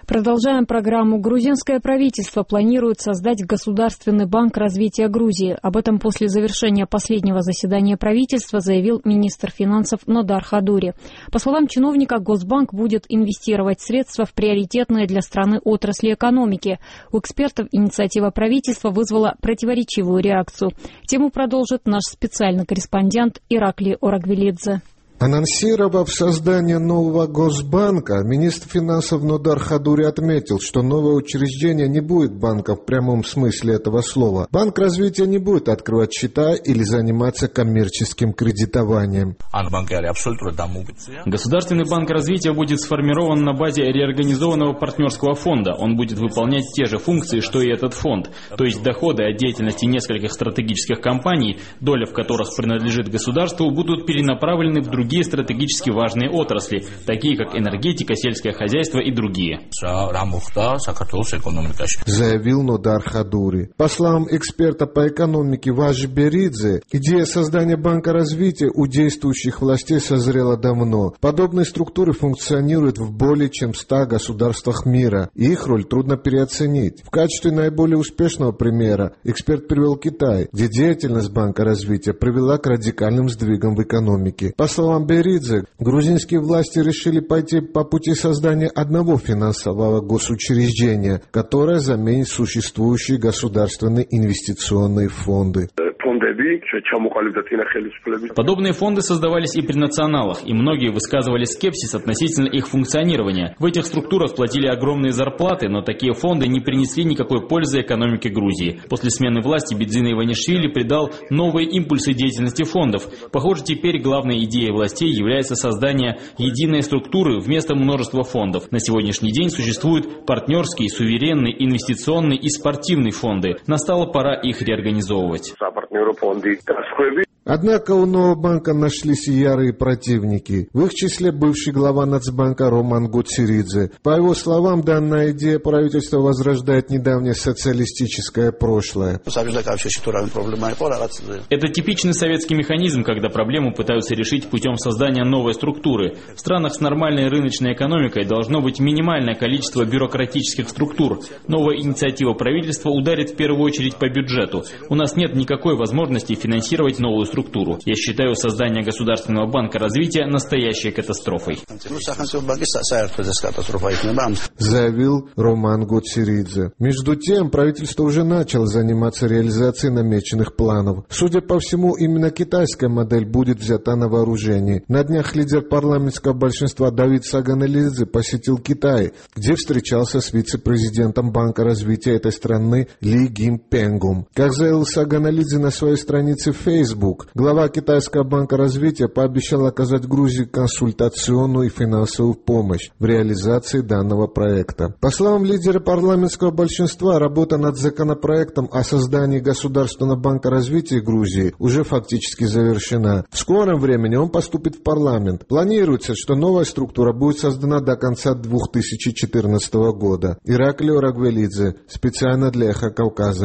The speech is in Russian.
Продолжаем программу. Грузинское правительство планирует создать Государственный банк развития Грузии. Об этом после завершения последнего заседания правительства заявил министр финансов Нодар Хадури. По словам чиновника, Госбанк будет инвестировать средства в приоритетные для страны отрасли экономики. У экспертов инициатива правительства вызвала противоречивую реакцию. Тему продолжит наш специальный корреспондент Ираклий Орагвелидзе. Анонсировав создание нового Госбанка, министр финансов Нодар Хадури отметил, что новое учреждение не будет банком в прямом смысле этого слова. Банк развития не будет открывать счета или заниматься коммерческим кредитованием. Государственный банк развития будет сформирован на базе реорганизованного партнерского фонда. Он будет выполнять те же функции, что и этот фонд. То есть доходы от деятельности нескольких стратегических компаний, доля в которых принадлежит государству, будут перенаправлены в другие стратегически важные отрасли, такие как энергетика, сельское хозяйство и другие. Заявил Нодар Хадури. По словам эксперта по экономике Важи Беридзе, идея создания банка развития у действующих властей созрела давно. Подобные структуры функционируют в более чем 100 государствах мира, и их роль трудно переоценить. В качестве наиболее успешного примера эксперт привел Китай, где деятельность банка развития привела к радикальным сдвигам в экономике. По словам Беридзе, грузинские власти решили пойти по пути создания одного финансового госучреждения, которое заменит существующие государственные инвестиционные фонды. Подобные фонды создавались и при националах, и многие высказывали скепсис относительно их функционирования. В этих структурах платили огромные зарплаты, но такие фонды не принесли никакой пользы экономике Грузии. После смены власти Бидзина Иванишвили придал новые импульсы деятельности фондов. Похоже, теперь главной идеей властей является создание единой структуры вместо множества фондов. На сегодняшний день существуют партнерские, суверенные, инвестиционные и спортивные фонды. Настала пора их реорганизовывать. Однако у нового банка нашлись и ярые противники. В их числе бывший глава Нацбанка Роман Гоциридзе. По его словам, данная идея правительства возрождает недавнее социалистическое прошлое. Это типичный советский механизм, когда проблему пытаются решить путем создания новой структуры. В странах с нормальной рыночной экономикой должно быть минимальное количество бюрократических структур. Новая инициатива правительства ударит в первую очередь по бюджету. У нас нет никакой возможности финансировать новую структуру. Я считаю создание Государственного банка развития настоящей катастрофой. Заявил Роман Гоциридзе. Между тем, правительство уже начало заниматься реализацией намеченных планов. Судя по всему, именно китайская модель будет взята на вооружение. На днях лидер парламентского большинства Давид Саганалидзе посетил Китай, где встречался с вице-президентом Банка развития этой страны Ли Гинпенгом. Как заявил Саганалидзе на своей странице в Facebook, глава Китайского банка развития пообещал оказать Грузии консультационную и финансовую помощь в реализации данного проекта. По словам лидера парламентского большинства, работа над законопроектом о создании Государственного банка развития Грузии уже фактически завершена. В скором времени он поступит в парламент. Планируется, что новая структура будет создана до конца 2014 года. Ираклий Орагвелидзе, специально для Эхо Кавказа.